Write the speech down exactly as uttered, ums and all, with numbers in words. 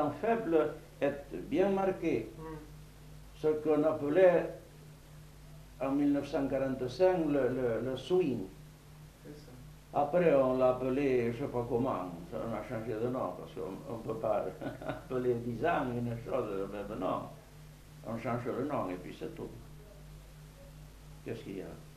temps faible est bien marqué. Mm. Ce qu'on appelait en mille neuf cent quarante-cinq le, le, le swing. C'est ça. Après, on l'a appelé, je ne sais pas comment, on a changé de nom, parce qu'on ne peut pas appeler dix ans une chose, le même nom. On change le nom et puis c'est tout. Qu'est-ce qu'il y a?